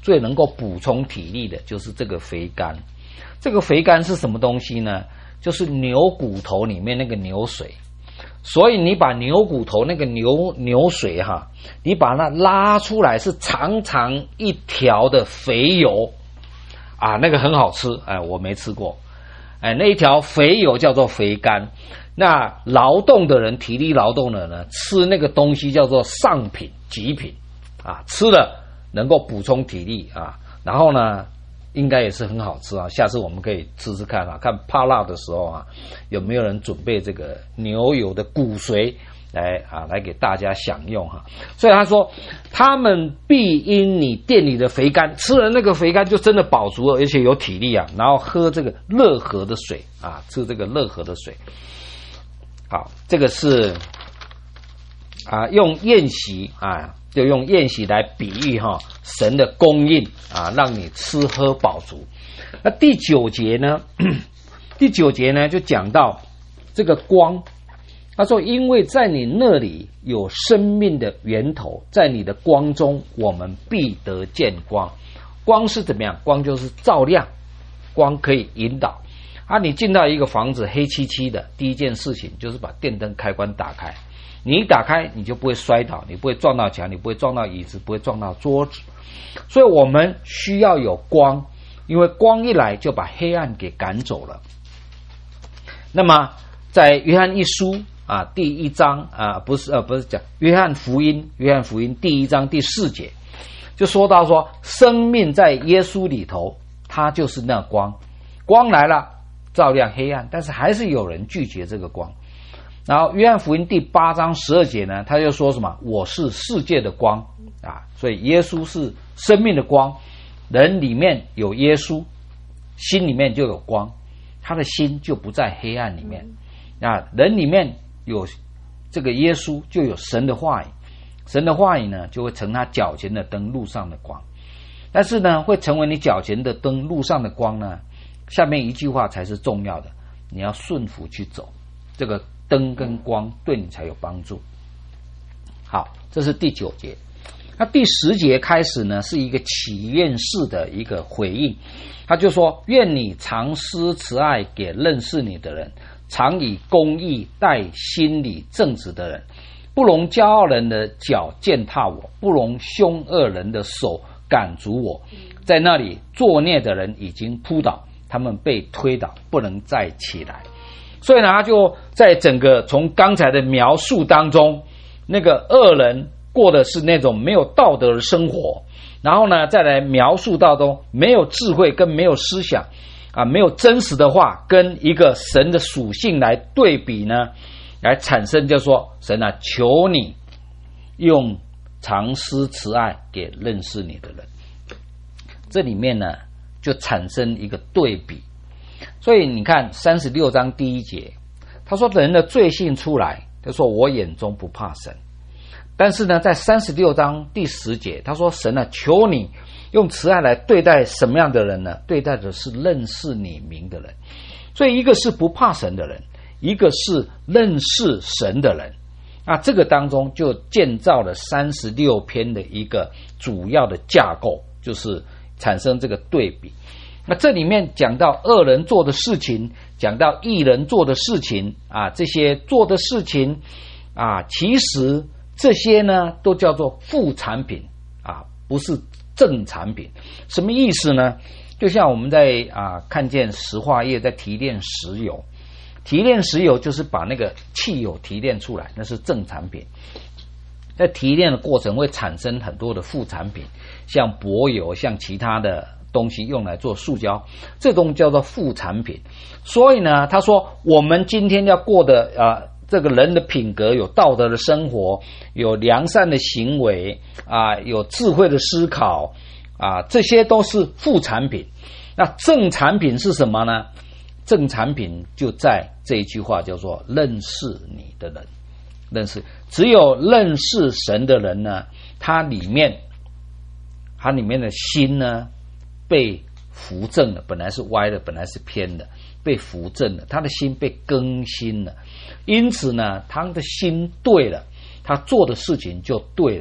最能够补充体力的就是这个肥甘。这个肥甘是什么东西呢？就是牛骨头里面那个牛水。所以你把牛骨头那个牛牛水哈，你把它拉出来，是长长一条的肥油啊，那个很好吃，哎，我没吃过，哎，那一条肥油叫做肥甘。那劳动的人，体力劳动的人呢，吃那个东西叫做上品、极品啊，吃了能够补充体力啊，然后呢，应该也是很好吃啊。下次我们可以吃吃看啊，看怕辣的时候啊，有没有人准备这个牛油的骨髓来啊，来给大家享用哈。所以他说，他们必因你店里的肥甘，吃了那个肥甘就真的饱足了，而且有体力啊。然后喝这个乐河的水啊，吃这个乐河的水。好，这个是啊，用宴席啊。就用宴席来比喻哈神的供应啊，让你吃喝饱足。那第九节呢？第九节呢就讲到这个光，他说：“因为在你那里有生命的源头，在你的光中，我们必得见光。光是怎么样？光就是照亮，光可以引导。啊，你进到一个房子黑漆漆的，第一件事情就是把电灯开关打开。”你一打开，你就不会摔倒，你不会撞到墙，你不会撞到椅子，不会撞到桌子。所以我们需要有光，因为光一来就把黑暗给赶走了。那么在约翰一书啊第一章啊不是呃不是讲约翰福音，约翰福音第一章第四节就说到说，生命在耶稣里头，它就是那光，光来了照亮黑暗，但是还是有人拒绝这个光。然后约翰福音第八章十二节呢，他就说什么？我是世界的光啊！所以耶稣是生命的光，人里面有耶稣，心里面就有光，他的心就不在黑暗里面。啊，人里面有这个耶稣，就有神的话语，神的话语呢，就会成他脚前的灯，路上的光。但是呢，会成为你脚前的灯，路上的光呢，下面一句话才是重要的，你要顺服去走，这个灯跟光对你才有帮助。好，这是第九节。那第十节开始呢，是一个祈愿式的一个回应。他就说：愿你常施慈爱给认识你的人，常以公义待心里正直的人，不容骄傲人的脚践踏我，不容凶恶人的手赶逐我。在那里作孽的人已经扑倒，他们被推倒，不能再起来。所以呢，他就在整个从刚才的描述当中，那个恶人过的是那种没有道德的生活，然后呢，再来描述到中没有智慧跟没有思想啊，没有真实的话跟一个神的属性来对比呢，来产生就说神啊，求你用常施慈爱给认识你的人。这里面呢，就产生一个对比。所以你看三十六章第一节，他说人的罪性出来，他说我眼中不怕神。但是呢，在三十六章第十节，他说神啊，求你用慈爱来对待什么样的人呢？对待的是认识你名的人。所以一个是不怕神的人，一个是认识神的人。那这个当中就建造了三十六篇的一个主要的架构，就是产生这个对比。那这里面讲到恶人做的事情，讲到义人做的事情啊，这些做的事情啊，其实这些呢都叫做副产品啊，不是正产品。什么意思呢？就像我们在啊看见石化业在提炼石油，提炼石油就是把那个汽油提炼出来，那是正产品。在提炼的过程会产生很多的副产品，像柏油，像其他的东西用来做塑胶，这种叫做副产品。所以呢，他说我们今天要过的啊，这个人的品格，有道德的生活，有良善的行为啊，有智慧的思考啊，这些都是副产品。那正产品是什么呢？正产品就在这一句话，叫做认识你的人。认识，只有认识神的人呢，他里面他里面的心呢被扶正了，本来是歪的，本来是偏的，被扶正了，他的心被更新了。因此呢，他的心对了，他做的事情就对了，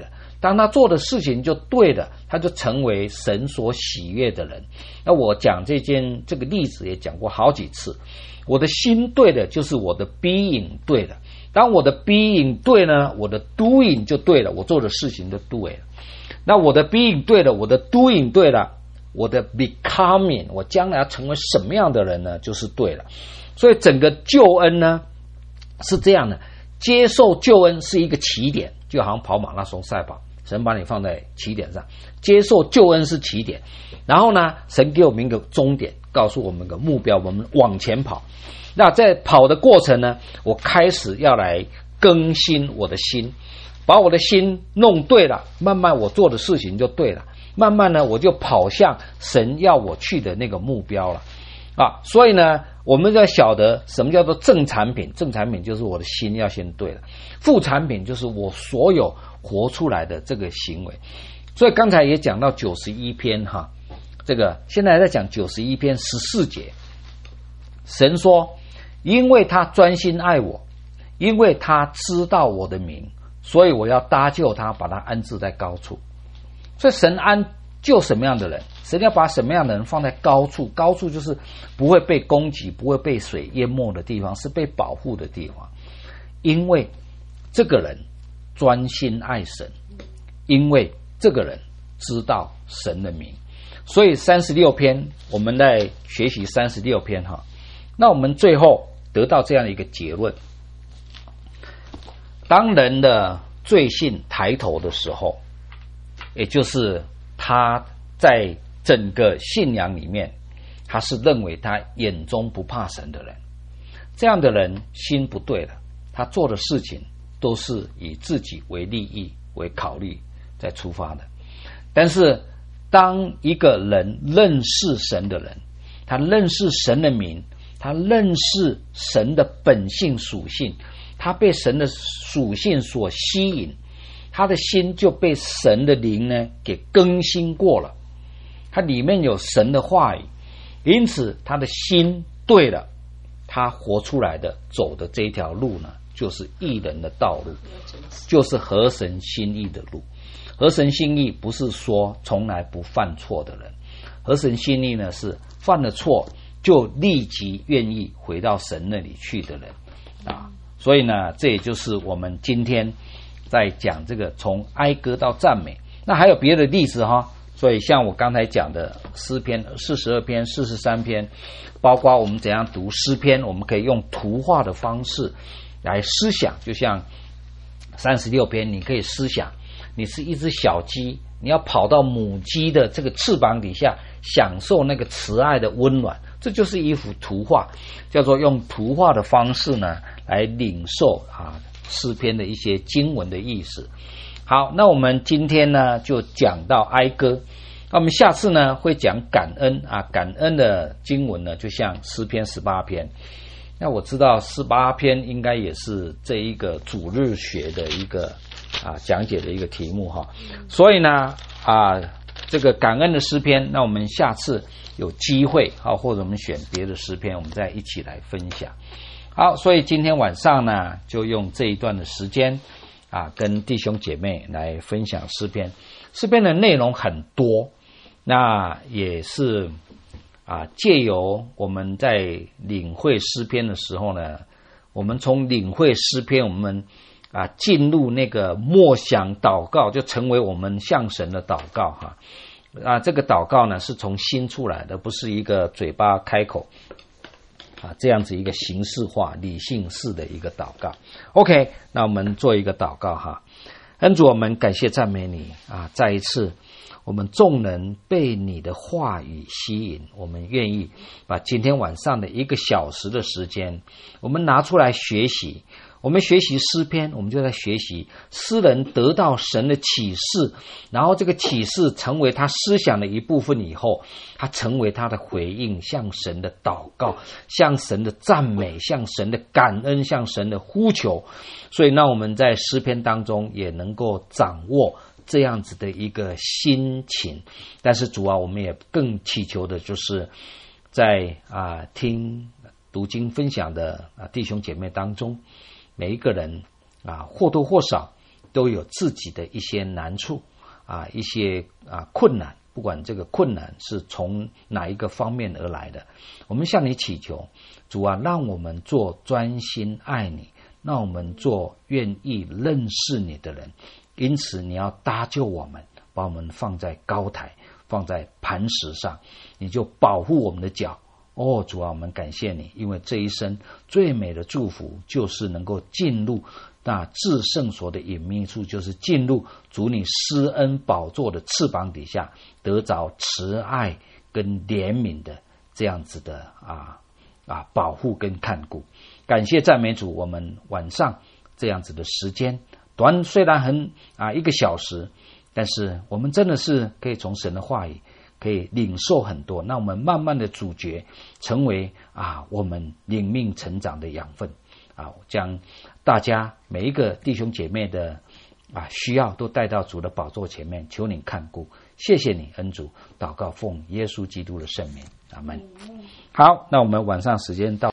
当他做的事情就对了，他就成为神所喜悦的人。那我讲这件这个例子也讲过好几次，我的心对了，就是我的 being 对了。当我的 being 对呢，我的 doing 就对了，我做的事情就对了。那我的 being 对了，我的 doing 对了，我的 becoming， 我将来要成为什么样的人呢，就是对了。所以整个救恩呢是这样的，接受救恩是一个起点，就好像跑马拉松赛跑，神把你放在起点上，接受救恩是起点，然后呢神给我们一个终点，告诉我们一个目标，我们往前跑。那在跑的过程呢，我开始要来更新我的心，把我的心弄对了，慢慢我做的事情就对了，慢慢呢我就跑向神要我去的那个目标了啊。所以呢我们要晓得什么叫做正产品，正产品就是我的心要先对了，副产品就是我所有活出来的这个行为。所以刚才也讲到九十一篇哈，这个现在在讲九十一篇十四节，神说因为他专心爱我，因为他知道我的名，所以我要搭救他，把他安置在高处。所以神安救什么样的人，神要把什么样的人放在高处，高处就是不会被攻击，不会被水淹没的地方，是被保护的地方。因为这个人专心爱神，因为这个人知道神的名。所以三十六篇我们在学习三十六篇哈，那我们最后得到这样的一个结论，当人的罪性抬头的时候，也就是他在整个信仰里面，他是认为他眼中不怕神的人，这样的人心不对了，他做的事情都是以自己为利益为考虑在出发的。但是当一个人认识神的人，他认识神的名，他认识神的本性属性，他被神的属性所吸引，他的心就被神的灵呢给更新过了，他里面有神的话语，因此他的心对了，他活出来的走的这条路呢，就是义人的道路，就是合神心意的路。合神心意不是说从来不犯错的人，合神心意呢是犯了错就立即愿意回到神那里去的人啊。所以呢，这也就是我们今天在讲这个从哀歌到赞美。那还有别的例子哈，所以像我刚才讲的诗篇四十二篇、四十三篇，包括我们怎样读诗篇，我们可以用图画的方式来思想。就像三十六篇，你可以思想你是一只小鸡，你要跑到母鸡的这个翅膀底下，享受那个慈爱的温暖，这就是一幅图画，叫做用图画的方式呢来领受啊诗篇的一些经文的意思。好，那我们今天呢就讲到哀歌，那我们下次呢会讲感恩啊，感恩的经文呢就像诗篇十八篇。那我知道十八篇应该也是这一个主日学的一个啊讲解的一个题目哈，所以呢啊这个感恩的诗篇，那我们下次有机会啊，或者我们选别的诗篇，我们再一起来分享。好，所以今天晚上呢，就用这一段的时间啊，跟弟兄姐妹来分享诗篇。诗篇的内容很多，那也是啊，借由我们在领会诗篇的时候呢，我们从领会诗篇，我们啊进入那个默想祷告，就成为我们向神的祷告哈。啊，这个祷告呢是从心出来的，不是一个嘴巴开口啊，这样子一个形式化、理性式的一个祷告。OK， 那我们做一个祷告哈。恩主，我们感谢赞美你啊！再一次，我们众人被你的话语吸引，我们愿意把今天晚上的一个小时的时间，我们拿出来学习。我们学习诗篇，我们就在学习诗人得到神的启示，然后这个启示成为他思想的一部分以后，他成为他的回应，向神的祷告，向神的赞美，向神的感恩，向神的呼求。所以让我们在诗篇当中也能够掌握这样子的一个心情。但是主啊，我们也更祈求的就是在啊听读经分享的啊弟兄姐妹当中，每一个人啊或多或少都有自己的一些难处啊，一些啊困难，不管这个困难是从哪一个方面而来的，我们向你祈求，主啊，让我们做专心爱你，让我们做愿意认识你的人。因此你要搭救我们，把我们放在高台，放在磐石上，你就保护我们的脚。哦，主啊，我们感谢你，因为这一生最美的祝福就是能够进入那至圣所的隐秘处，就是进入主你施恩宝座的翅膀底下，得着慈爱跟怜悯的这样子的啊啊保护跟看顾。感谢赞美主，我们晚上这样子的时间短，虽然很啊一个小时，但是我们真的是可以从神的话语可以领受很多，那我们慢慢的咀嚼，成为啊我们灵命成长的养分啊，将大家每一个弟兄姐妹的啊需要都带到主的宝座前面，求你看顾。谢谢你恩主，祷告奉耶稣基督的圣名，阿们。好，那我们晚上时间到。